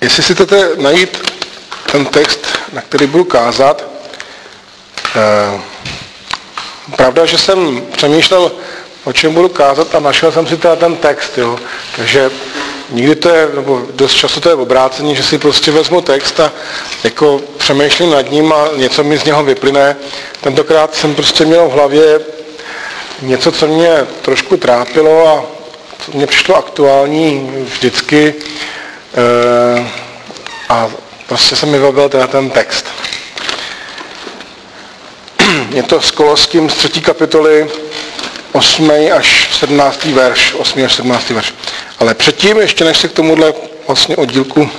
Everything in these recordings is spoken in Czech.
jestli si chcete najít ten text, na který budu kázat, pravda, že jsem přemýšlel, o čem budu kázat a našel jsem si teda ten text, jo. Takže nikdy to je, nebo dost času to je obrácení, že si prostě vezmu text a jako přemýšlím nad ním a něco mi z něho vyplyne. Tentokrát jsem prostě měl v hlavě něco, co mě trošku trápilo a co mě přišlo aktuální vždycky a prostě se mi vybavil teda ten text. Je to z Koloským z 3. kapitoly 8. až 17. verš. 8. až 17. verš. Ale předtím, ještě než se k tomuhle vlastně oddílku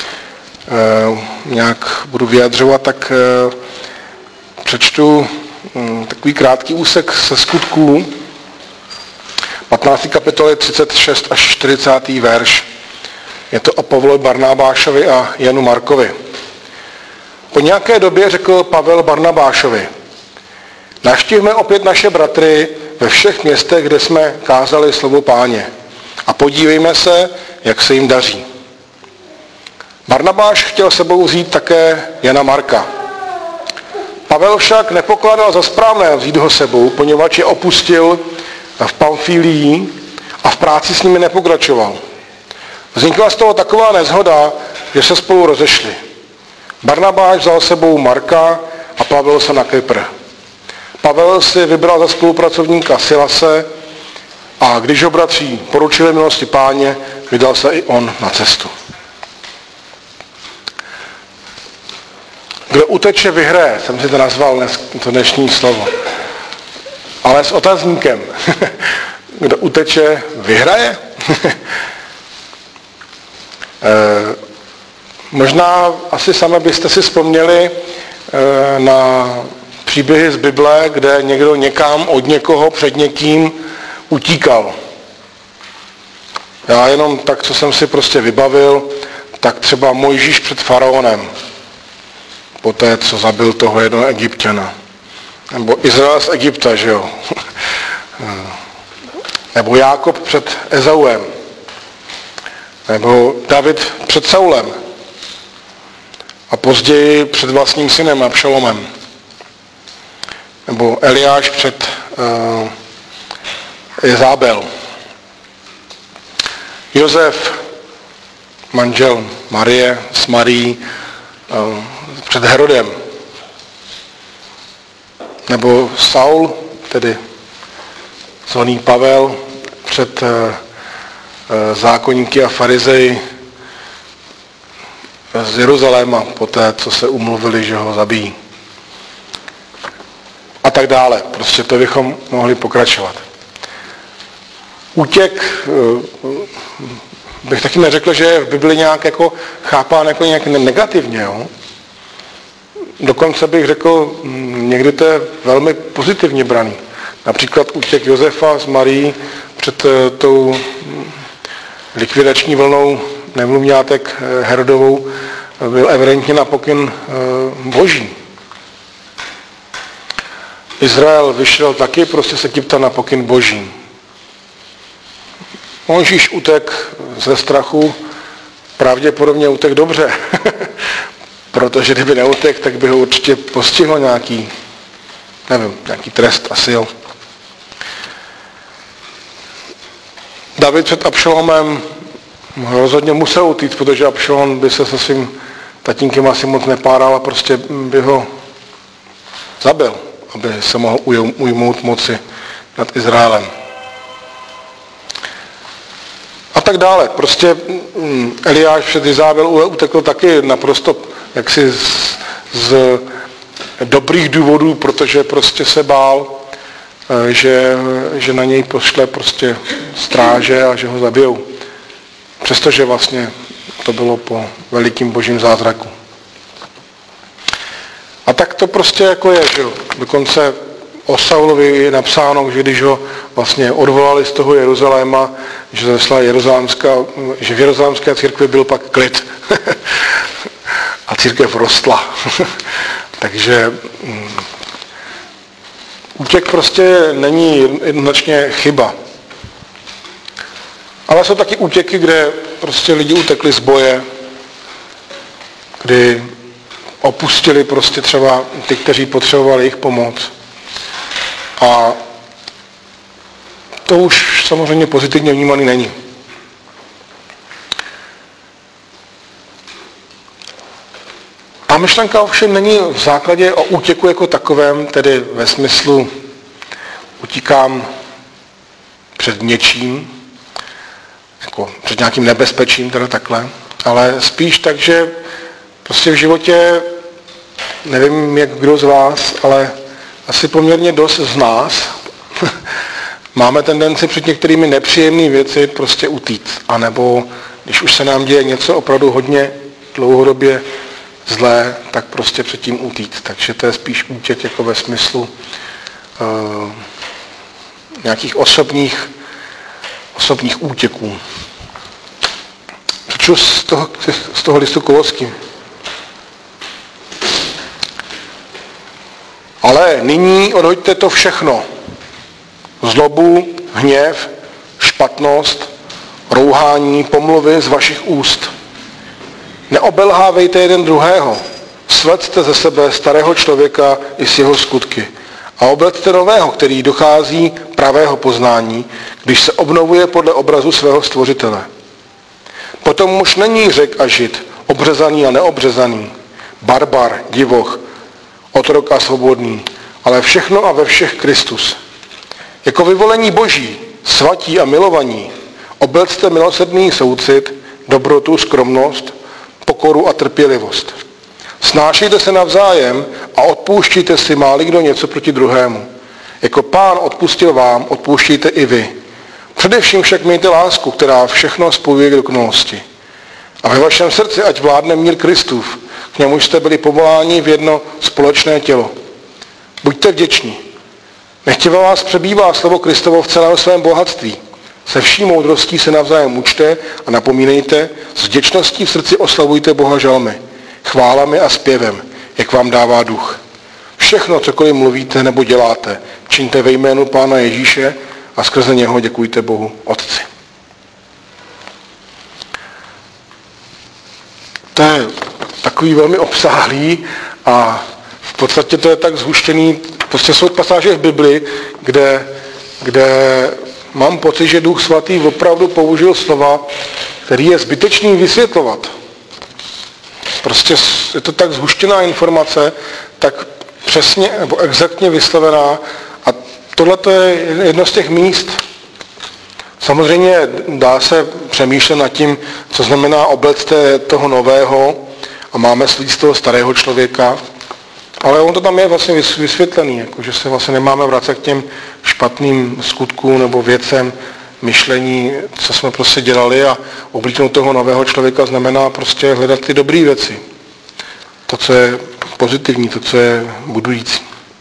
nějak budu vyjadřovat, tak přečtu takový krátký úsek ze Skutků, 15. kapitoly 36 až 40. verš. Je to o Pavlovi Barnabášovi a Janu Markovi. Po nějaké době řekl Pavel Barnabášovi: navštívme opět naše bratry ve všech městech, kde jsme kázali slovo Páně, a podívejme se, jak se jim daří. Barnabáš chtěl sebou vzít také Jana Marka. Pavel však nepokládal za správné vzít ho sebou, poněvadž je opustil v Pamfílii a v práci s nimi nepokračoval. Vznikla z toho taková neshoda, že se spolu rozešli. Barnabáš vzal sebou Marka a plavil se na Kypr. Pavel si vybral za spolupracovníka Silase a když ho bratři poručili milosti Páně, vydal se i on na cestu. Kdo uteče, vyhraje, jsem si to nazval to dnešní slovo. Ale s otazníkem. Kdo uteče, vyhraje? Možná asi sami byste si vzpomněli na příběhy z Bible, kde někdo někam od někoho před někým utíkal. Já jenom tak, co jsem si prostě vybavil, tak třeba Mojžíš před faraonem, poté, co zabil toho jednoho Egypťana. Nebo Izrael z Egypta, že jo. Nebo Jákob před Ezauem. Nebo David před Saulem. A později před vlastním synem Abšalomem. Nebo Eliáš před Jezábel. Josef, manžel Marie s Marií, před Herodem. Nebo Saul, tedy zvaný Pavel, před zákonníky a farizeji z Jeruzaléma, poté, co se umluvili, že ho zabijí. A tak dále. Prostě to bychom mohli pokračovat. Útěk, bych taky neřekl, že je v Bibli nějak jako chápán jako nějak negativně. Jo? Dokonce bych řekl, někdy to je velmi pozitivně braný. Například útěk Josefa s Marií před tou likvidační vlnou nemluvňátek Herodovou byl evidentně na pokyn Boží. Izrael vyšel taky prostě z Egypta na pokyn Boží. Mojžíš utek ze strachu, pravděpodobně utek dobře, protože kdyby neutek, tak by ho určitě postihlo nějaký trest asi jo. David před Abšalomem rozhodně musel utíct, protože Abšalom by se svým tatínkem asi moc nepáral a prostě by ho zabil, aby se mohl ujmout moci nad Izraelem. A tak dále. Prostě Eliáš před Jezábel utekl taky naprosto jaksi z dobrých důvodů, protože prostě se bál, že na něj pošle prostě stráže a že ho zabijou. Přestože vlastně to bylo po velikým božím zázraku. A tak to prostě jako je, že jo. Dokonce o Saulovi je napsáno, že když ho vlastně odvolali z toho Jeruzaléma, že v jeruzalémské církvi byl pak klid. A církev rostla. Takže útěk prostě není jednoznačně chyba. Ale jsou taky útěky, kde prostě lidi utekli z boje, kdy opustili prostě třeba ty, kteří potřebovali jejich pomoc. A to už samozřejmě pozitivně vnímaný není. A myšlenka ovšem není v základě o útěku jako takovém, tedy ve smyslu utíkám před něčím, jako před nějakým nebezpečím, teda takhle, ale spíš tak, že prostě v životě, nevím jak kdo z vás, ale asi poměrně dost z nás máme tendenci před některými nepříjemnými věci prostě utíct. A nebo když už se nám děje něco opravdu hodně dlouhodobě zlé, tak prostě předtím utíct. Takže to je spíš útěk jako ve smyslu nějakých osobních útěků. Přečtu z toho listu Koloským. Ale nyní odhoďte to všechno. Zlobu, hněv, špatnost, rouhání, pomluvy z vašich úst. Neobelhávejte jeden druhého. Svedzte ze sebe starého člověka i s jeho skutky. A oblecte nového, který dochází pravého poznání, když se obnovuje podle obrazu svého stvořitele. Potom už není Řek a Žid, obřezaný a neobřezaný, barbar, divoch, otrok a svobodný, ale všechno a ve všech Kristus. Jako vyvolení Boží, svatí a milovaní, oblecte milosrdný soucit, dobrotu, skromnost, pokoru a trpělivost. Snášejte se navzájem a odpouštíte si, má-li kdo něco proti druhému. Jako Pán odpustil vám, odpouštíte i vy. Především však mějte lásku, která všechno spojuje k dokonalosti. A ve vašem srdci ať vládne mír Kristův, k němuž jste byli povoláni v jedno společné tělo. Buďte vděční. Nechť ve vás přebývá slovo Kristovo v celém svém bohatství. Se vší moudrostí se navzájem učte a napomínejte, s vděčností v srdci oslavujte Boha žalmy, chválami a zpěvem, jak vám dává duch. Všechno, cokoliv mluvíte nebo děláte, čiňte ve jménu Pána Ježíše a skrze něho děkujte Bohu Otci. To je takový velmi obsáhlý a v podstatě to je tak zhuštěný. Prostě jsou pasáže v Bibli, kde mám pocit, že Duch Svatý opravdu použil slova, který je zbytečný vysvětlovat. Prostě je to tak zhuštěná informace, tak přesně nebo exaktně vyslovená a tohle je jedno z těch míst. Samozřejmě dá se přemýšlet nad tím, co znamená oblecte toho nového a máme slít z toho starého člověka, ale on to tam je vlastně vysvětlený, jako že se vlastně nemáme vracet k těm špatným skutkům nebo věcem, myšlení, co jsme prostě dělali a oblíknout toho nového člověka znamená prostě hledat ty dobré věci. To, co je pozitivní, to, co je budující.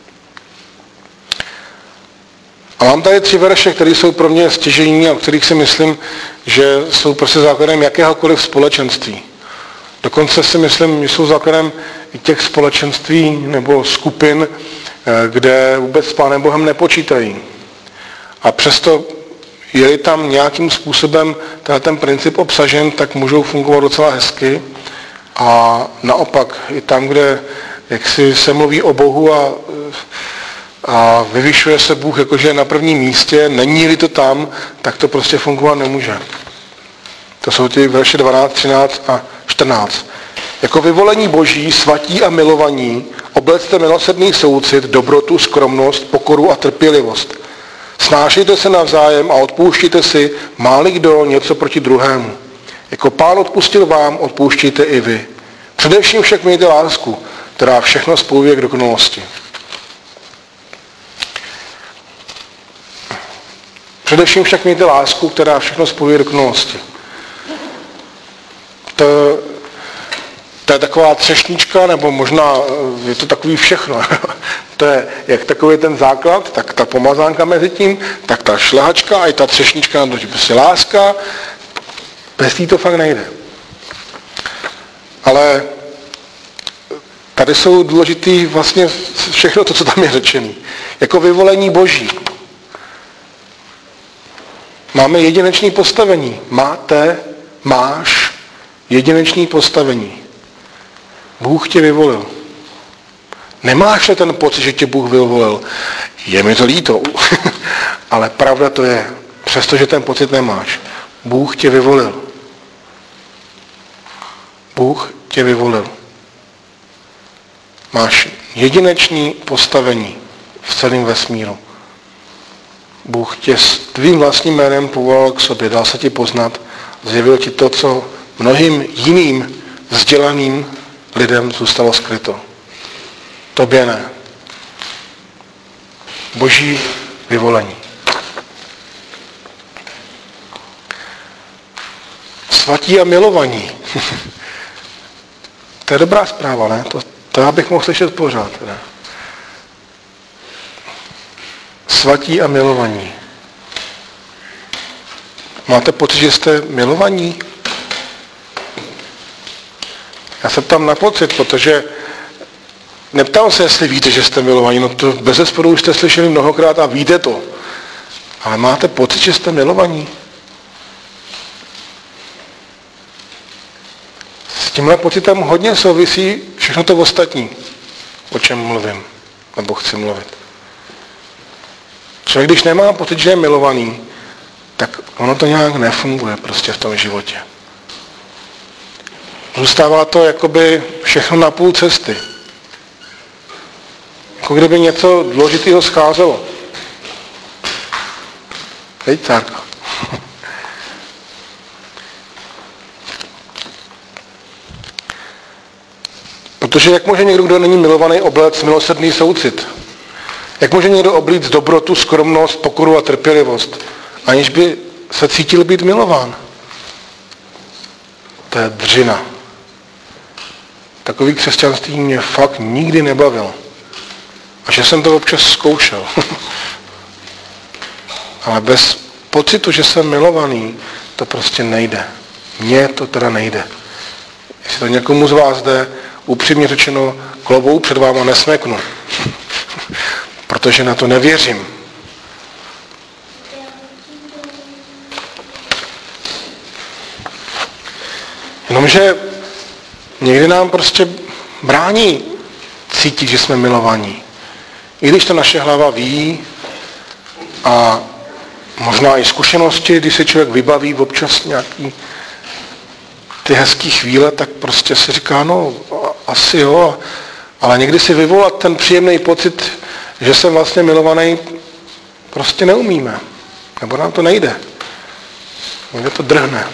A mám tady 3 verše, které jsou pro mě stěžejní a o kterých si myslím, že jsou prostě základem jakéhokoliv společenství. Dokonce si myslím, že jsou základem i těch společenství nebo skupin, kde vůbec s Pánem Bohem nepočítají. A přesto, je-li tam nějakým způsobem ten princip obsažen, tak můžou fungovat docela hezky. A naopak, i tam, kde jaksi se mluví o Bohu a vyvyšuje se Bůh jakože je na prvním místě, není-li to tam, tak to prostě fungovat nemůže. To jsou ty verše 12, 13 a 14. Jako vyvolení Boží, svatí a milovaní, oblecte milosrdný soucit, dobrotu, skromnost, pokoru a trpělivost. Snášejte se navzájem a odpouštíte si, má-li kdo něco proti druhému. Jako Pán odpustil vám, odpouštíte i vy. Především však mějte lásku, která všechno spojuje k dokonalosti. Především však mějte lásku, která všechno spojuje k dokonalosti. To je taková třešnička, nebo možná je to takový všechno. To je jak takový ten základ, tak ta pomazánka mezi tím, tak ta šlehačka a i ta třešnička, prostě láska. Bez tý to fakt nejde. Ale tady jsou důležitý vlastně všechno to, co tam je řečené. Jako vyvolení Boží. Máme jedinečné postavení. Máš jedinečné postavení. Bůh tě vyvolil. Nemáš ten pocit, že tě Bůh vyvolil. Je mi to líto, ale pravda to je. Přestože ten pocit nemáš. Bůh tě vyvolil. Bůh tě vyvolil. Máš jedinečné postavení v celém vesmíru. Bůh tě s tvým vlastním jménem povolal k sobě, dal se ti poznat, zjevil ti to, co mnohým jiným vzdělaným lidem zůstalo skryto. Tobě ne. Boží vyvolení. Svatí a milovaní. To je dobrá zpráva, ne? To já bych mohl slyšet pořád. Ne? Svatí a milovaní. Máte pocit, že jste milovaní? Já se ptám na pocit, protože neptám se, jestli víte, že jste milovaní. No to bezesporu už jste slyšeli mnohokrát a víte to. Ale máte pocit, že jste milovaní? S tímhle pocitem hodně souvisí všechno to ostatní, o čem mluvím, nebo chci mluvit. Člověk, když nemá pocit, že je milovaný, tak ono to nějak nefunguje prostě v tom životě. Zůstává to jakoby všechno na půl cesty. Jako kdyby něco důležitého scházelo. Hej, tak. Protože jak může někdo, kdo není milovaný, obléct milosrdný soucit? Jak může někdo oblíct dobrotu, skromnost, pokoru a trpělivost, aniž by se cítil být milován? To je dřina. Takový křesťanství mě fakt nikdy nebavilo. A že jsem to občas zkoušel. Ale bez pocitu, že jsem milovaný, to prostě nejde. Mně to teda nejde. Jestli to někomu z vás jde, upřímně řečeno, klobouk před váma nesmeknu. Protože na to nevěřím. Jenomže někdy nám prostě brání cítit, že jsme milovaní. I když to naše hlava ví a možná i zkušenosti, když se člověk vybaví občas nějaký ty hezký chvíle, tak prostě si říká, no asi jo, ale někdy si vyvolat ten příjemný pocit, že jsem vlastně milovaný, prostě neumíme. Nebo nám to nejde. Někde to drhne.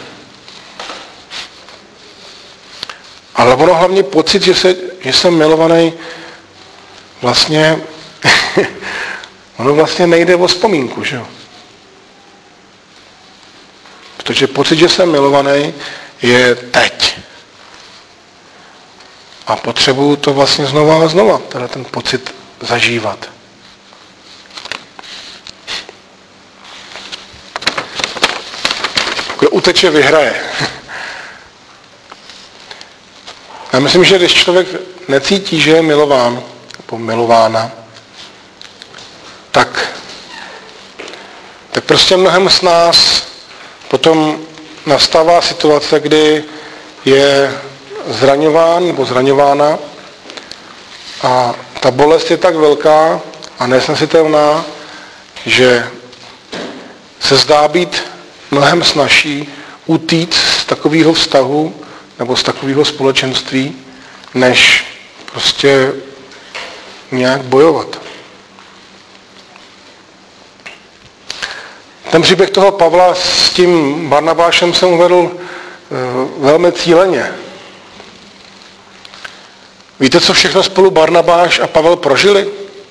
Ale ono hlavně pocit, že jsem milovaný, vlastně ono vlastně nejde o vzpomínku, že jo? Protože pocit, že jsem milovaný, je teď. A potřebuju to vlastně znova a znova, teda ten pocit zažívat. Kdo uteče, vyhraje. Já myslím, že když člověk necítí, že je milován, nebo milována, tak prostě mnohem z nás potom nastává situace, kdy je zraňován nebo zraňována a ta bolest je tak velká a nesnesitelná, že se zdá být mnohem snazší utíct z takového vztahu nebo z takového společenství, než prostě nějak bojovat. Ten příběh toho Pavla s tím Barnabášem jsem uvedl velmi cíleně. Víte, co všechno spolu Barnabáš a Pavel prožili?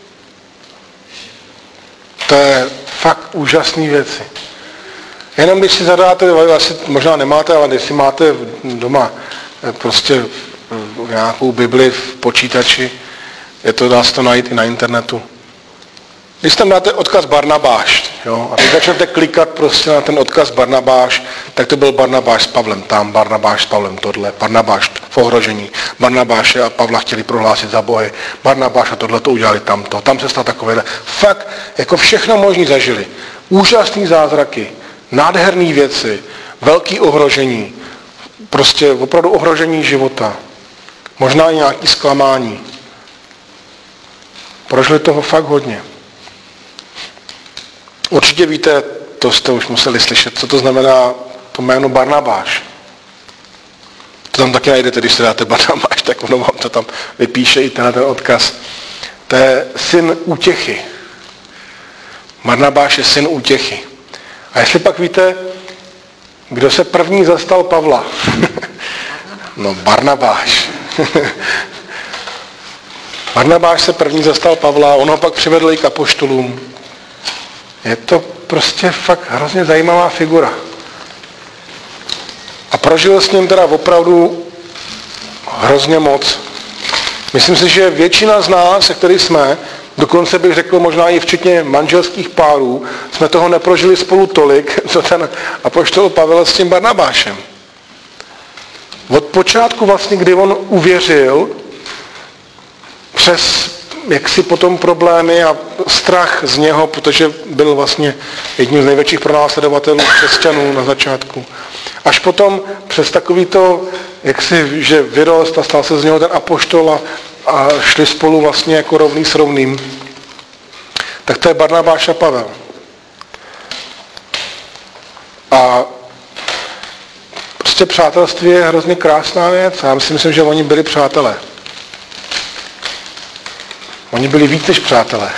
To je fakt úžasné věci. Jenom když si zadáte, asi možná nemáte, ale když si máte doma prostě nějakou Bibli v počítači, dá se to najít i na internetu. Když tam dáte odkaz Barnabáš, jo, a teď začnete klikat prostě na ten odkaz Barnabáš, tak to byl Barnabáš s Pavlem tam, Barnabáš s Pavlem tohle, Barnabáš v ohrožení, Barnabáše a Pavla chtěli prohlásit za bohy, Barnabáš a tohle to udělali tamto, tam se stalo takovéhle. Fakt, jako všechno možný zažili. Úžasný zázraky, nádherné věci, velký ohrožení, prostě opravdu ohrožení života. Možná i nějaké zklamání. Prožili toho fakt hodně. Určitě víte, to jste už museli slyšet, co to znamená to jméno Barnabáš. To tam taky najdete, když se dáte Barnabáš, tak ono vám to tam vypíše i ten odkaz. To je syn útěchy. Barnabáš je syn útěchy. A jestli pak víte, kdo se první zastal Pavla? No, Barnabáš. Barnabáš se první zastal Pavla, on ho pak přivedl i k apoštolům. Je to prostě fakt hrozně zajímavá figura. A prožil s ním teda opravdu hrozně moc. Myslím si, že většina z nás, se kterých jsme, dokonce bych řekl možná i včetně manželských párů, jsme toho neprožili spolu tolik, co ten apoštol Pavel s tím Barnabášem. Od počátku vlastně, kdy on uvěřil, přes jaksi potom problémy a strach z něho, protože byl vlastně jedním z největších pronásledovatelů křesťanů na začátku. Až potom přes takový to, jaksi, že vyrost a stal se z něho ten apoštol a šli spolu vlastně jako rovný s rovným. Tak to je Barnabáš a Pavel. A prostě přátelství je hrozně krásná věc a já myslím, že oni byli přátelé. Oni byli víc než přátelé.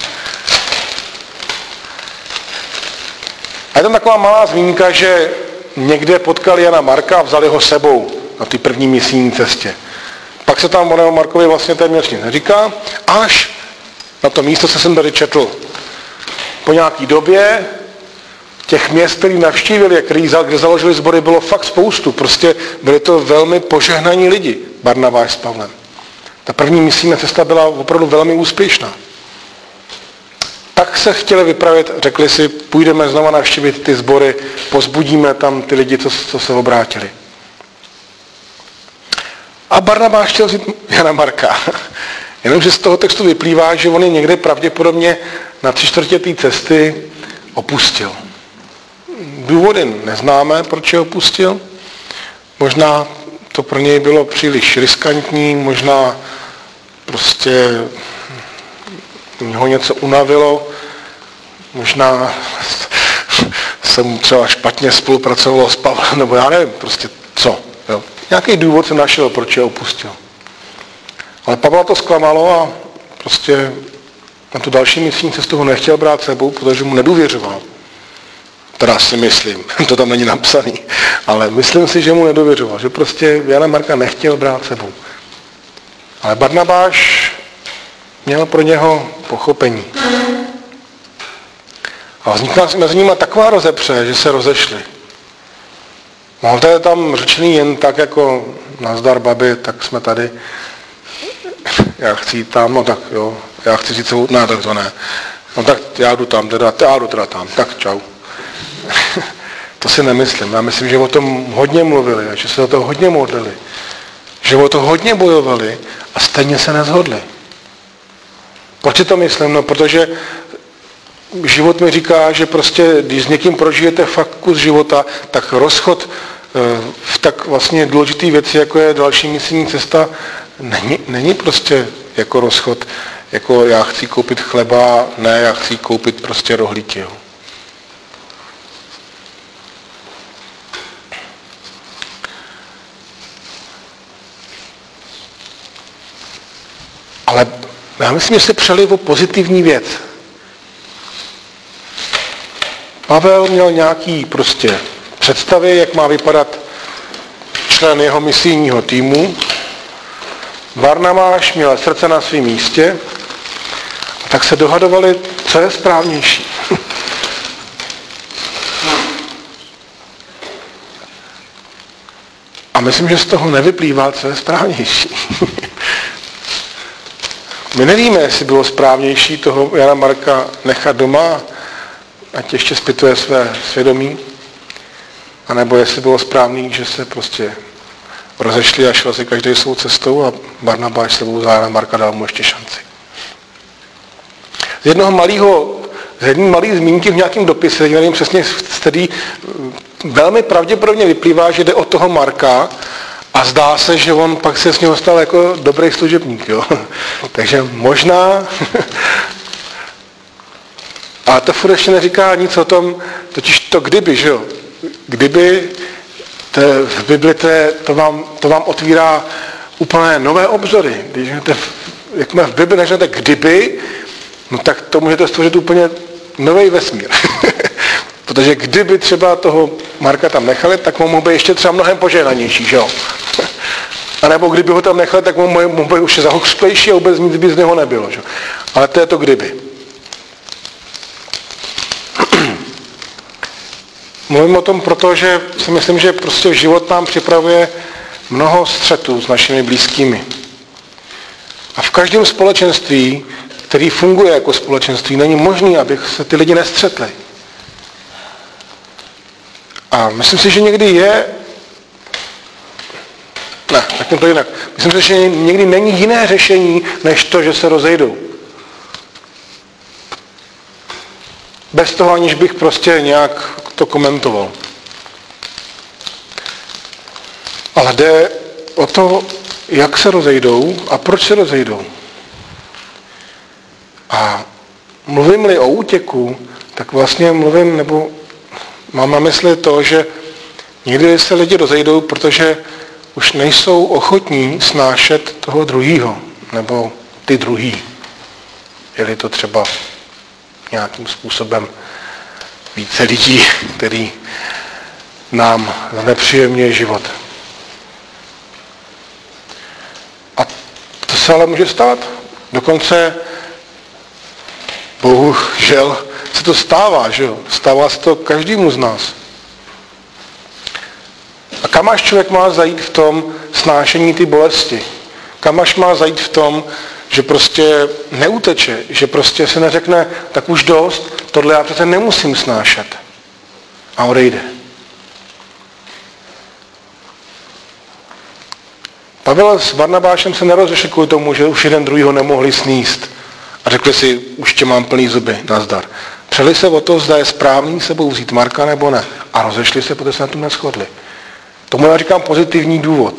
A je tam taková malá zmínka, že někde potkali Jana Marka a vzali ho sebou na té první misijní cestě. Pak se tam o Markovi vlastně téměř nic neříká, až na to místo, co jsem tady četl. Po nějaký době těch měst, který navštívili, kde založili sbory, bylo fakt spoustu. Prostě byli to velmi požehnaní lidi, Barnabáš s Pavlem. Ta první misijní cesta byla opravdu velmi úspěšná. Tak se chtěli vypravit, řekli si, půjdeme znova navštívit ty sbory, pozbudíme tam ty lidi, co se obrátili. A Barnabáš chtěl vzít Jana Marka. Jenomže z toho textu vyplývá, že on je někde pravděpodobně na 3/4 té cesty opustil. Důvody neznáme, proč je opustil. Možná to pro něj bylo příliš riskantní, možná prostě ho něco unavilo, možná se mu třeba špatně spolupracovalo s Pavlem, nebo já nevím, prostě co. Jo. Nějaký důvod jsem našel, proč je opustil. Ale Pavla to zklamalo a prostě na tu další misijní cestu ho nechtěl brát sebou, protože mu nedůvěřoval. Teda si myslím, to tam není napsaný, ale myslím si, že mu nedůvěřoval, že prostě Jana Marka nechtěl brát sebou. Ale Barnabáš měl pro něho pochopení. A vznikla mezi nimi taková rozepře, že se rozešli. Mám tady tam řečený jen tak jako nazdar babi, tak jsme tady. Já chci jít tam, no tak jo, já chci říct celou, ne, tak to ne. No tak já jdu tam, já jdu teda tam, tak čau. To si nemyslím. Já myslím, že o tom hodně mluvili a že se o to hodně modlili. Že o to hodně bojovali a stejně se neshodli. Proč si to myslím? No, protože život mi říká, že prostě, když s někým prožijete fakt kus života, tak rozchod v tak vlastně důležitý věci, jako je další misijní cesta, není prostě jako rozchod, jako já chci koupit chleba, ne, já chci koupit prostě rohlíky. Jo. Ale já myslím, že se přeli o pozitivní věc. Pavel měl nějaký prostě představy, jak má vypadat člen jeho misijního týmu. Barnabáš měl srdce na svém místě a tak se dohadovali, co je správnější. A myslím, že z toho nevyplývá, co je správnější. My nevíme, jestli bylo správnější toho Jana Marka nechat doma, ať ještě zpytuje své svědomí, anebo jestli bylo správný, že se prostě rozešli a šel si každý svou cestou a Barnabáš sebou za Jana Marka dal mu ještě šanci. Z jedné malé zmínky v nějakém dopise, nevím přesně, který velmi pravděpodobně vyplývá, že jde o toho Marka A zdá se, že on pak se s něho stal jako dobrý služebník, jo. Takže možná, ale to furt ještě neříká nic o tom, totiž to kdyby, že jo. Kdyby, v Bibli to vám otvírá úplně nové obzory. Když jakmile v Bibli neřeknete kdyby, no tak to můžete stvořit úplně nový vesmír. Protože kdyby třeba toho Marka tam nechali, tak mu mohl být ještě třeba mnohem požehnanější, že jo? A nebo kdyby ho tam nechali, tak mu mohl být už zahušklejší a vůbec nic by z něho nebylo, že? Ale to je to kdyby. Mluvím o tom proto, že si myslím, že prostě život nám připravuje mnoho střetů s našimi blízkými. A v každém společenství, který funguje jako společenství, není možné, aby se ty lidi nestřetli. A myslím si, že někdy je... Ne, tak to jinak. Myslím si, že někdy není jiné řešení, než to, že se rozejdou. Bez toho, aniž bych prostě nějak to komentoval. Ale jde o to, jak se rozejdou a proč se rozejdou. A mluvím-li o útěku, tak vlastně mluvím, nebo mám na mysli to, že někdy se lidi rozejdou, protože už nejsou ochotní snášet toho druhýho, nebo ty druhý. Je-li to třeba nějakým způsobem více lidí, který nám znepříjemňuje život. A to se ale může stát. Dokonce, bohužel, se to stává, že jo? Stává se to každému z nás. A kam až člověk má zajít v tom snášení ty bolesti? Kam až má zajít v tom, že prostě neuteče, že prostě se neřekne, tak už dost, tohle já přece nemusím snášet. A odejde. Pavel s Barnabášem se nerozešli kvůli tomu, že už jeden druhýho nemohli sníst. A řekli si, už tě mám plný zuby, nazdar. Přeli se o to, zda je správný sebou vzít Marka nebo ne. A rozešli se, protože se na tom neshodli. Tomu já říkám pozitivní důvod.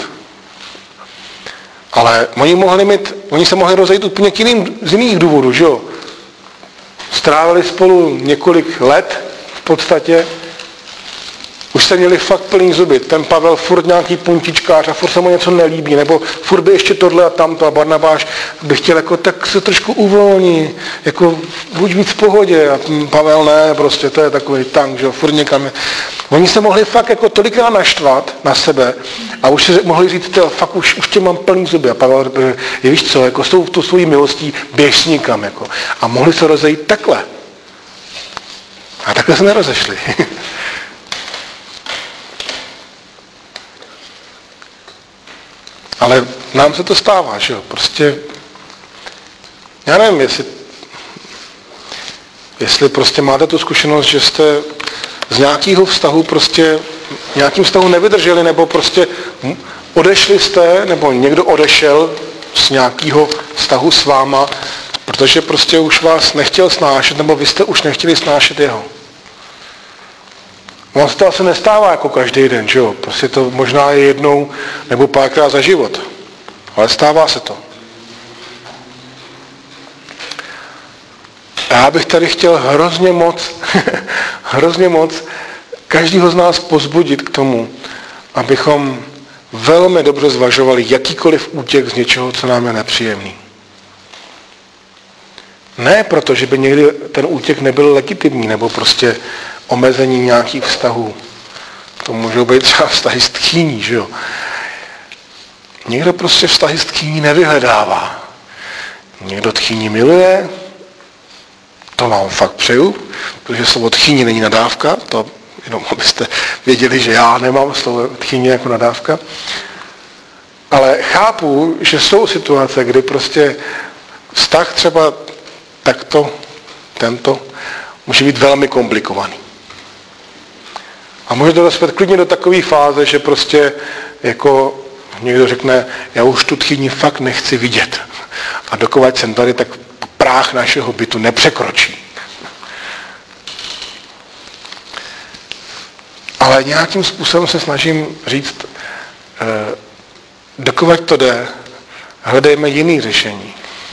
Ale oni se mohli rozejít úplně z jiných důvodů, že jo? Strávili spolu několik let v podstatě, už se měli fakt plný zuby. Ten Pavel furt nějaký puntičkář a furt se mu něco nelíbí, nebo furt by ještě tohle a tamto a Barnabáš by chtěl jako tak se trošku uvolní, jako buď víc v pohodě a Pavel ne, prostě to je takový tank, že jo, furt někam. Oni se mohli fakt jako tolikrát naštvat na sebe a už si mohli říct, fakt už tě mám plný zuby. A Pavel, víš co, jako s tou svojí milostí běž nikam, jako. A mohli se rozejít takhle. A takhle se nerozešli. Ale nám se to stává, že jo, prostě, já nevím, jestli prostě máte tu zkušenost, že jste z nějakého vztahu prostě, nějakým vztahu nevydrželi, nebo prostě odešli jste, nebo někdo odešel z nějakého vztahu s váma, protože prostě už vás nechtěl snášet, nebo vy jste už nechtěli snášet jeho. On se to asi nestává jako každý den, že jo? Prostě to možná je jednou nebo párkrát za život. Ale stává se to. Já bych tady chtěl hrozně moc každýho z nás pozbudit k tomu, abychom velmi dobře zvažovali jakýkoliv útěk z něčeho, co nám je nepříjemný. Ne proto, že by někdy ten útěk nebyl legitimní, nebo prostě omezení nějakých vztahů. To můžou být třeba vztahy s tchýní, že jo. Někdo prostě vztahy s tchýní nevyhledává. Někdo tchýní miluje, to vám fakt přeju, protože slovo tchýní není nadávka, to jenom abyste věděli, že já nemám slovo tchýní jako nadávka. Ale chápu, že jsou situace, kdy prostě vztah třeba takto, tento, může být velmi komplikovaný. A může to dospět klidně do takové fáze, že prostě jako někdo řekne, já už tu tchýni fakt nechci vidět. A dokud jsem tady, tak práh našeho bytu nepřekročí. Ale nějakým způsobem se snažím říct, dokud to jde, hledejme jiný řešení.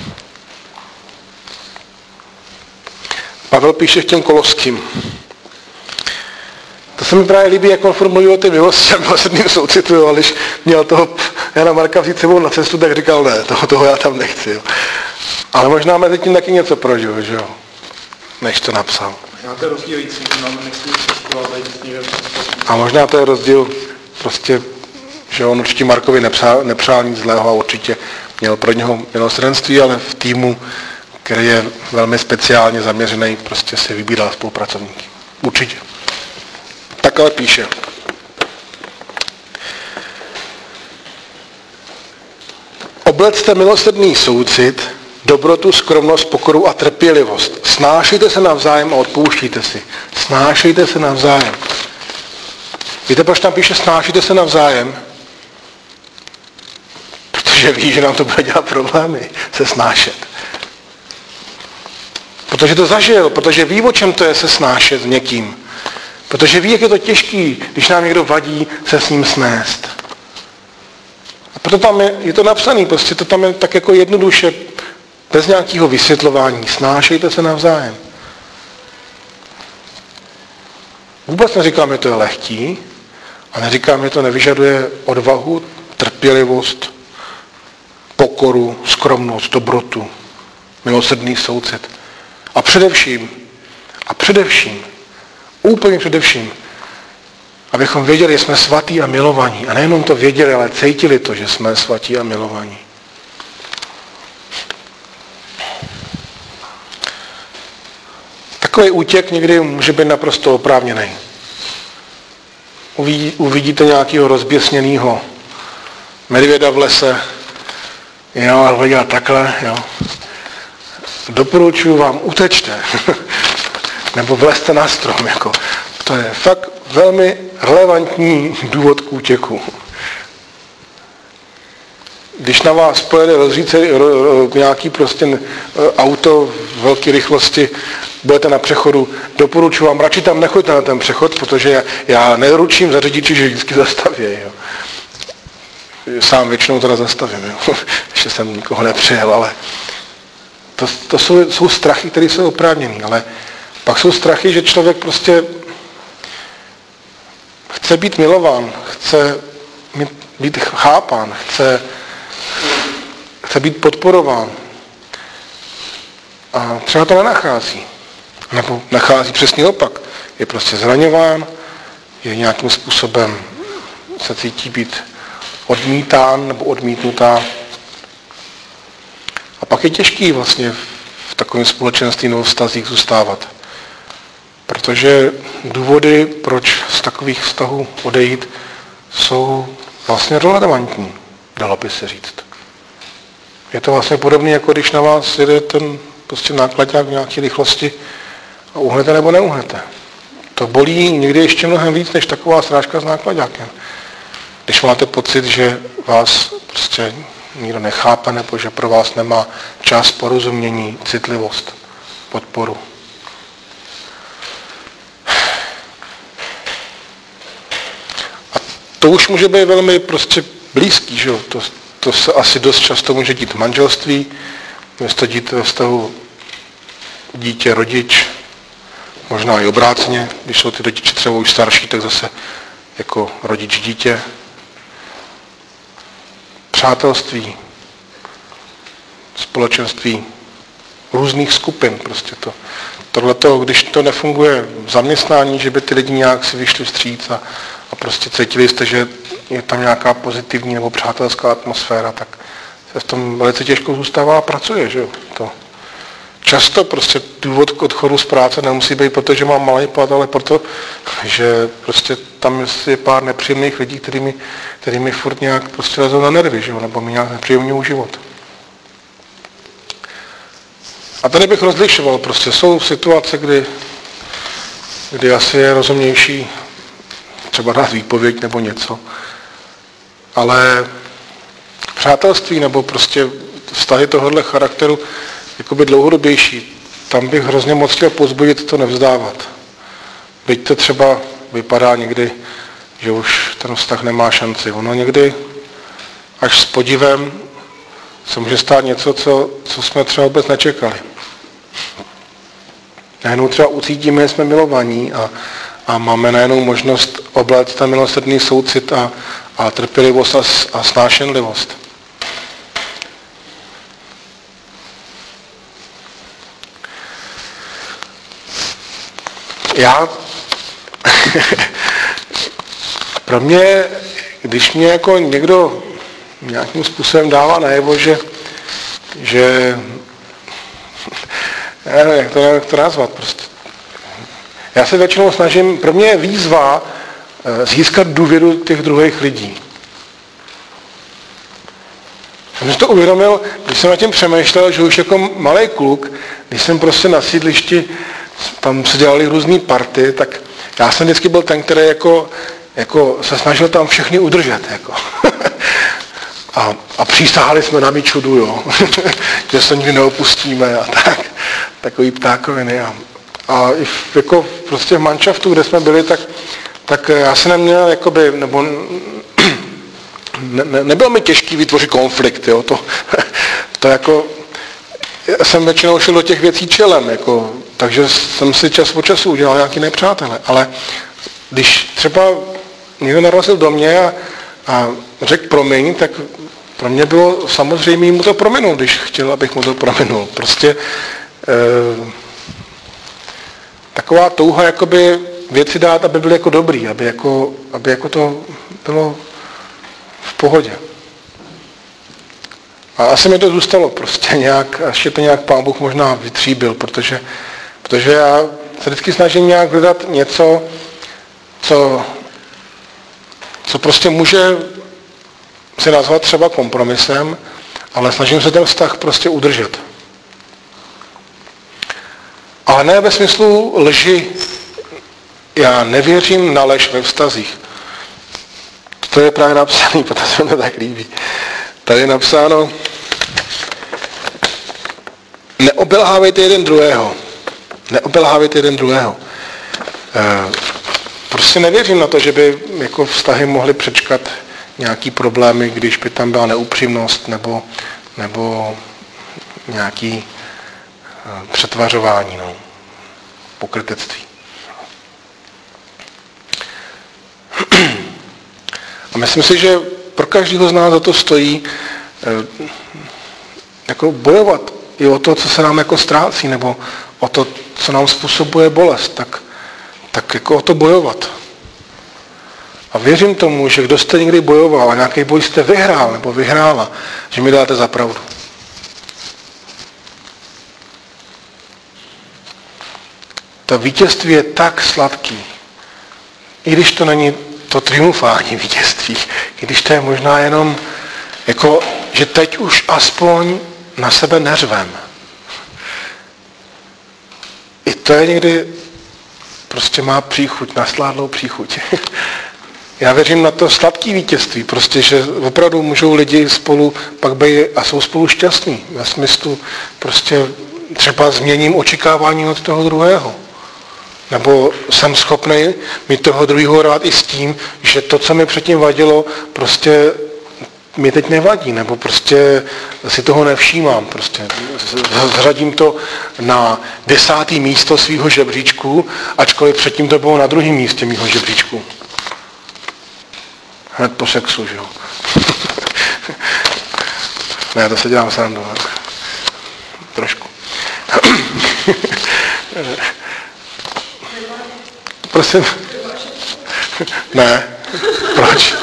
Pavel píše k těm Koloským. To se mi právě líbí, jak on formuluje o té milosti a milosrdným soucitu, ale když měl toho Jana Marka vzít sebou na cestu, tak říkal, ne, toho já tam nechci. Jo. Ale možná mezi tím taky něco prožil, že jo, než to napsal. Možná to je rozdílící, nechci cestu, ale a možná to je rozdíl prostě, že on určitě Markovi nepřál nic zlého a určitě měl pro něho milosrdenství, ale v týmu, který je velmi speciálně zaměřený, prostě si vybíral spolupracovníky. Určitě. Tak ale píše. Oblecte milosrdný soucit, dobrotu, skromnost, pokoru a trpělivost. Snášejte se navzájem a odpouštíte si. Snášejte se navzájem. Víte, proč tam píše snášejte se navzájem? Protože ví, že nám to bude dělat problémy se snášet. Protože to zažil, protože ví, o čem to je se snášet s někým. Protože ví, jak je to těžký, když nám někdo vadí, se s ním snést. A proto tam je to napsané, prostě to tam je tak jako jednoduše, bez nějakého vysvětlování. Snášejte se navzájem. Vůbec neříkám, že to je lehký, a neříkám, že to nevyžaduje odvahu, trpělivost, pokoru, skromnost, dobrotu, milosrdný soucit. A především, úplně především, abychom věděli, že jsme svatí a milovaní. A nejenom to věděli, ale cítili to, že jsme svatí a milovaní. Takový útěk někdy může být naprosto oprávněný. Uvidíte nějakého rozběsněného medvěda v lese, jo, a bude dělat takhle, jo. Doporučuji vám, utečte. Nebo vlezte na strom, jako. To je fakt velmi relevantní důvod k útěku. Když na vás pojede rozříce nějaký prostě auto v velké rychlosti, budete na přechodu, doporučuji vám, radši tam nechoďte na ten přechod, protože já neručím za řidiči, že vždycky zastaví. Jo. Sám většinou teda zastavím, jo. Ještě jsem nikoho nepřijel, ale to jsou strachy, které jsou oprávněné, ale pak jsou strachy, že člověk prostě chce být milován, chce být chápán, chce být podporován. A třeba to nenachází. Nebo nachází přesný opak. Je prostě zraňován, je nějakým způsobem se cítí být odmítán nebo odmítnutá. A pak je těžký vlastně v takovém společenství nebo vztazích zůstávat. Protože důvody, proč z takových vztahů odejít, jsou vlastně relevantní, dalo by se říct. Je to vlastně podobné, jako když na vás jede ten prostě nákladňák v nějaké rychlosti a uhnete nebo neuhnete. To bolí někdy ještě mnohem víc, než taková srážka s nákladňákem. Když máte pocit, že vás prostě nikdo nechápe, nebo že pro vás nemá čas, porozumění, citlivost, podporu. A to už může být velmi prostě blízký, že jo? To se asi dost často může dít v manželství, může to dít ve vztahu dítě, rodič, možná i obráceně, když jsou ty rodiče třeba už starší, tak zase jako rodič, dítě. Přátelství, společenství různých skupin, prostě to. Tohleto, když to nefunguje v zaměstnání, že by ty lidi nějak si vyšli vstříc a prostě cítili jste, že je tam nějaká pozitivní nebo přátelská atmosféra, tak se v tom velice těžko zůstává a pracuje, že jo. To. Často prostě důvod k odchodu z práce nemusí být proto, že mám malý plat, ale proto, že prostě tam je pár nepříjemných lidí, kterými furt nějak prostě lezou na nervy, že jo, nebo mi nějak nepříjemňují život. A tady bych rozlišoval, prostě jsou situace, kdy asi je rozumnější třeba dát výpověď nebo něco, ale přátelství nebo prostě vztahy tohohle charakteru jakoby dlouhodobější, tam bych hrozně moc chtěl povzbudit to nevzdávat. Byť to třeba vypadá někdy, že už ten vztah nemá šanci. Ono někdy až s podivem se může stát něco, co jsme třeba vůbec nečekali. Najednou třeba ucítíme, že jsme milovaní a máme najednou možnost obléct ten milosrdný soucit a trpělivost a snášenlivost. Pro mě, když mě jako někdo nějakým způsobem dává najevo, že já nevím, jak to nazvat prostě. Já se většinou snažím, pro mě je výzva získat důvěru těch druhých lidí. Jsem si to uvědomil, když jsem nad tím přemýšlel, že už jako malý kluk, když jsem prostě na sídlišti, tam se dělali různý party, tak já jsem vždycky byl ten, který jako se snažil tam všechny udržet. Jako. A přísahali jsme na Mičudu, jo. Že se nikdy neopustíme a tak. Takový ptákoviny. A jako prostě v manšaftu, kde jsme byli, tak já jsem neměl, jakoby, nebo nebylo mi těžký vytvořit konflikt, jo. To jako, jsem většinou šel do těch věcí čelem, jako, takže jsem si čas od času udělal nějaký nepřátele. Ale když třeba někdo narazil do mě a řekl promiň, tak pro mě bylo samozřejmě mu to prominout, když chtěl, abych mu to prominul. Prostě taková touha jakoby věci dát, aby byly jako dobrý, aby jako to bylo v pohodě. A asi mi to zůstalo prostě nějak, až je to nějak Pán Bůh možná vytříbil, protože já se vždycky snažím nějak hledat něco, co prostě může se nazvat třeba kompromisem, ale snažím se ten vztah prostě udržet. Ale ne ve smyslu lži. Já nevěřím na lež ve vztazích. To je právě napsané, protože se mi to tak líbí. Tady je napsáno, neobelhávejte jeden druhého. Neobelhávejte jeden druhého. Prostě nevěřím na to, že by jako vztahy mohly přečkat nějaký problémy, když by tam byla neupřímnost nebo nějaký přetvařování, pokrytectví. A myslím si, že pro každého z nás za to stojí jako bojovat i o to, co se nám jako ztrácí, nebo o to, co nám způsobuje bolest, tak jako o to bojovat. A věřím tomu, že kdo jste někdy bojoval a nějaký boj jste vyhrál nebo vyhrála, že mi dáte za pravdu. To vítězství je tak sladký, i když to není to triumfální vítězství, i když to je možná jenom, jako, že teď už aspoň na sebe neřvem. I to je někdy, prostě má příchuť, nasládlou příchuť. Já věřím na to sladký vítězství, prostě, že opravdu můžou lidi spolu pak být a jsou spolu šťastní. Ve smyslu prostě třeba změním očekávání od toho druhého. Nebo jsem schopný mít toho druhého rád i s tím, že to, co mi předtím vadilo, prostě mi teď nevadí, nebo prostě si toho nevšímám. Prostě zřadím to na 10. místo svého žebříčku, ačkoliv předtím to bylo na 2. místě mýho žebříčku. Hned po sexu, že jo. Ne, to se dělám srandu. Trošku. Prosím. Ne. Proč?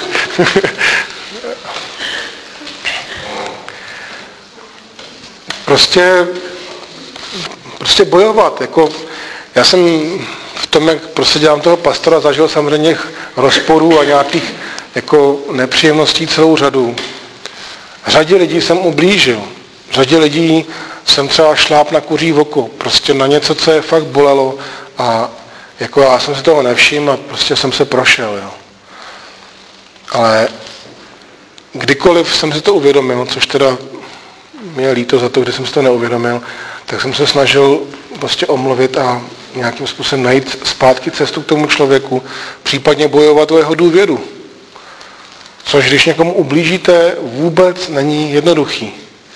Prostě bojovat. Jako, já jsem v tom, jak prostě dělám toho pastora, zažil samozřejmě rozporů a nějakých jako nepříjemností celou řadu. Řadě lidí jsem ublížil. Řadě lidí jsem třeba šláp na kuří oko. Prostě na něco, co je fakt bolelo a jako já jsem si toho nevšiml a prostě jsem se prošel. Jo. Ale kdykoliv jsem si to uvědomil, což teda mě je líto za to, když jsem si to neuvědomil, tak jsem se snažil prostě omluvit a nějakým způsobem najít zpátky cestu k tomu člověku, případně bojovat o jeho důvěru. Což když někomu ublížíte, vůbec není jednoduchý.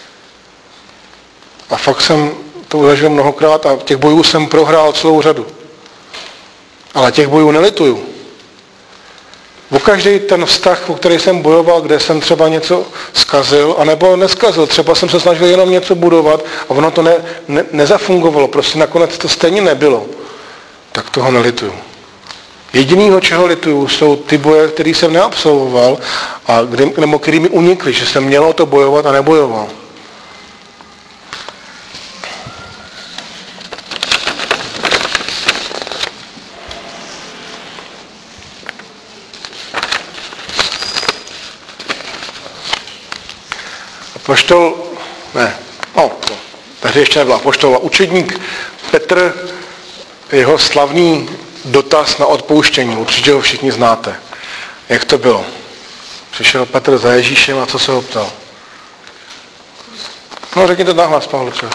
A fakt jsem to zažil mnohokrát a těch bojů jsem prohrál celou řadu. Ale těch bojů nelituju. O každý ten vztah, o který jsem bojoval, kde jsem třeba něco zkazil, anebo neskazil, třeba jsem se snažil jenom něco budovat a ono to nezafungovalo, prostě nakonec to stejně nebylo, tak toho nelituju. Jedinýho, čeho lituju, jsou ty boje, které jsem neabsolvoval a nebo který mi unikly, že jsem měl o to bojovat a nebojoval. Tehdy ještě nebyla apoštol, učedník Petr, jeho slavný dotaz na odpouštění, určitě ho všichni znáte. Jak to bylo? Přišel Petr za Ježíšem a co se ho ptal? No řekni to nahlas, Pavle, třeba.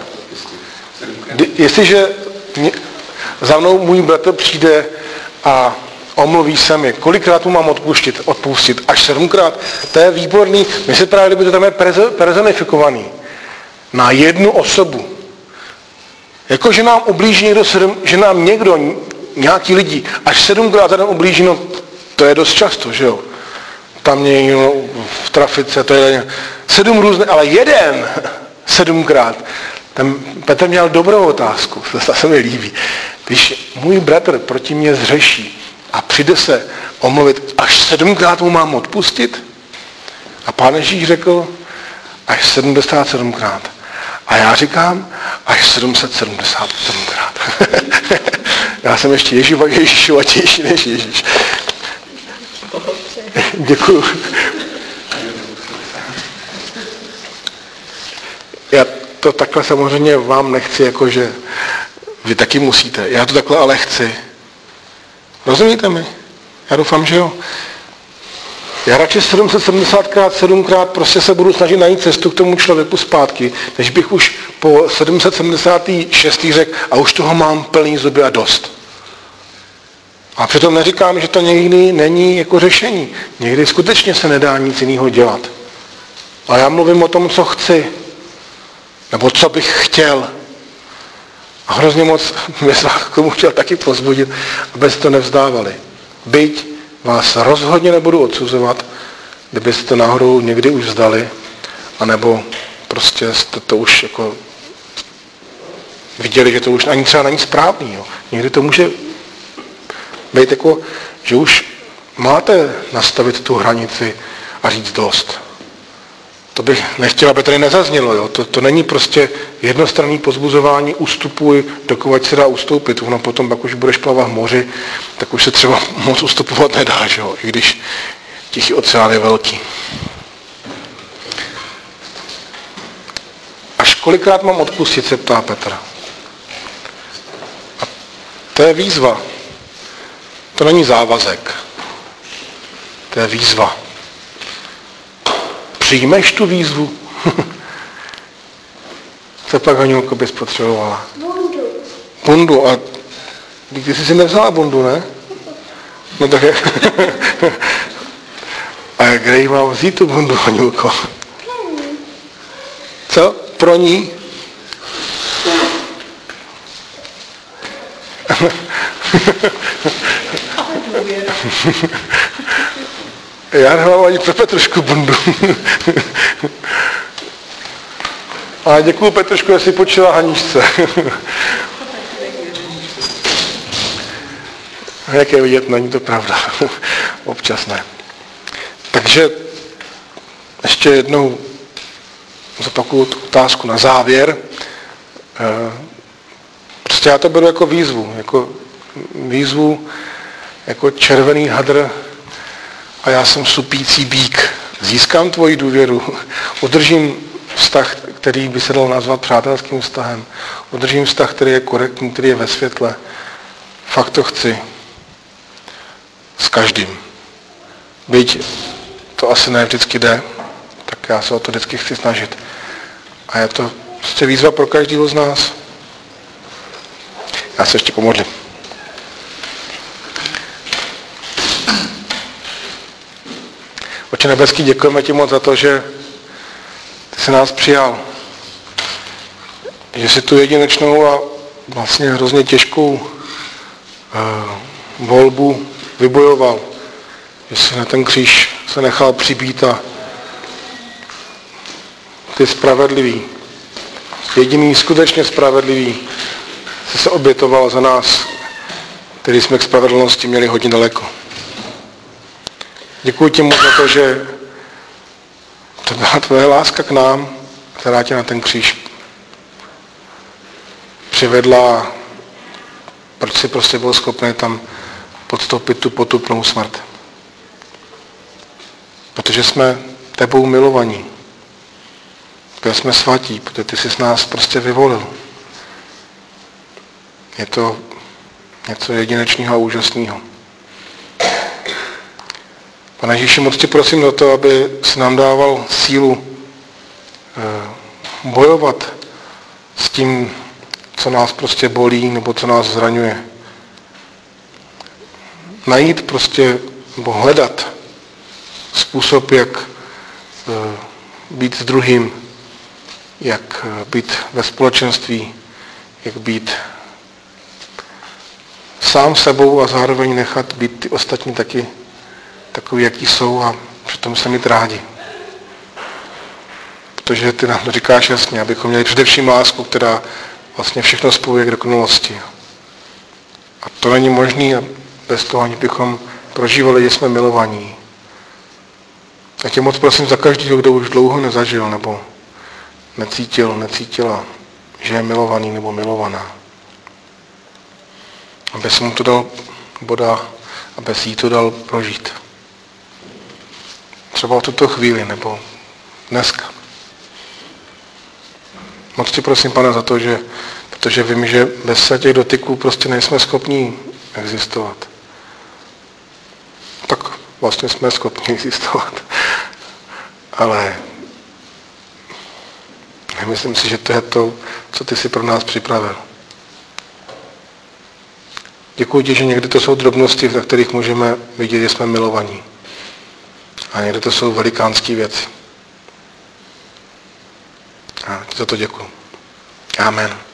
Jestliže za mnou můj bratr přijde a omluví se mi, kolikrát mu mám odpustit? Až 7krát? To je výborný. My se právě, kdyby to tam je personifikovaný. Na jednu osobu. Jako, že nám ublíží někdo, že nám někdo, nějaký lidi, až 7krát za den ublíží, no to je dost často, že jo? Tam někdo v trafice, to je 7 různých, ale jeden 7krát. Ten Petr měl dobrou otázku, to se mi líbí. Když můj bratr proti mě zřeší a přijde se omluvit, až 7krát mu mám odpustit? A Pán Ježíš řekl, až 77krát. A já říkám, až 777krát. Já jsem ještě Ježíšovatější než Ježíš. Děkuju. Já to takhle samozřejmě vám nechci, jakože vy taky musíte. Já to takhle ale chci. Rozumíte mi? Já doufám, že jo. Já radši 770krát, 7krát prostě se budu snažit najít cestu k tomu člověku zpátky, než bych už po 776. řekl, a už toho mám plný zuby a dost. A přitom neříkám, že to někdy není jako řešení. Někdy skutečně se nedá nic jiného dělat. A já mluvím o tom, co chci. Nebo co bych chtěl. A hrozně moc bych k tomu chtěl taky pozbudit, abyste to nevzdávali. Byť vás rozhodně nebudu odsuzovat, kdybyste to náhodou někdy už vzdali, anebo prostě jste to už jako viděli, že to už ani třeba není správný. Jo. Někdy to může být jako, že už máte nastavit tu hranici a říct dost. To bych nechtěl, aby tady nezaznělo. Jo. To není prostě jednostranný pozbuzování, ustupuj, dokud se dá ustoupit. Ono potom, pak už budeš plavat v moři, tak už se třeba moc ustupovat nedá, že jo? I když Tichý oceán je velký. Až kolikrát mám odpustit, se ptá Petr. A to je výzva. To není závazek. To je výzva. Přijmeš tu výzvu? Co pak Haňulko bys potřebovala? Bundu. A ty jsi si nevzala bundu, ne? No tak je. A kde jí mám vzít tu bundu, Haňulko? Co? Pro ní? Já nemám ani pro Petrušku bundu. A děkuju Petrušku, jestli počila Haníčce. Jak je vidět, není to pravda. Občas ne. Takže ještě jednou zopakuju tu otázku na závěr. Prostě já to beru jako výzvu, jako červený hadr a já jsem supící býk. Získám tvoji důvěru, udržím vztah, který by se dal nazvat přátelským vztahem. Udržím vztah, který je korektní, který je ve světle. Fakt to chci. S každým. Byť to asi ne vždycky jde, tak já se o to vždycky chci snažit. A je to prostě výzva pro každého z nás. Já se ještě pomodlím. Otče Otče nebeský, děkujeme ti moc za to, že ty jsi nás přijal. Že jsi tu jedinečnou a vlastně hrozně těžkou volbu vybojoval. Že jsi na ten kříž se nechal přibít a ty spravedlivý, jediný skutečně spravedlivý, jsi se obětoval za nás, který jsme k spravedlnosti měli hodně daleko. Děkuji ti moc za to, že to byla tvoje láska k nám, která tě na ten kříž přivedla, proč jsi prostě byl schopný tam podstoupit tu potupnou smrt. Protože jsme tebou milovaní. Protože jsme svatí, protože ty jsi nás prostě vyvolil. Je to něco jedinečného a úžasného. Pane Ježíši, moc tě prosím za to, aby jsi nám dával sílu bojovat s tím, co nás prostě bolí nebo co nás zraňuje. Najít prostě, nebo hledat způsob, jak být s druhým, jak být ve společenství, jak být sám sebou a zároveň nechat být ty ostatní taky takový, jaký jsou a přitom se mít rádi. Protože ty nám to říkáš jasně, abychom měli především lásku, která vlastně všechno spojuje k dokonalosti. A to není možné a bez toho ani bychom prožívali, že jsme milovaní. Já tě moc prosím za každého, kdo už dlouho nezažil nebo necítila, že je milovaný nebo milovaná. Aby se mu to dal boda, aby si jí to dal prožít. Třeba v tuto chvíli nebo dneska. Moc ti prosím, Pane, za to, že, protože vím, že bez těch dotyků prostě nejsme schopni existovat. Tak vlastně jsme schopni existovat. Ale myslím si, že to je to, co ty jsi pro nás připravil. Děkuji ti, že někdy to jsou drobnosti, na kterých můžeme vidět, že jsme milovaní. A někdy to jsou velikánské věci. A za to děkuji. Amen.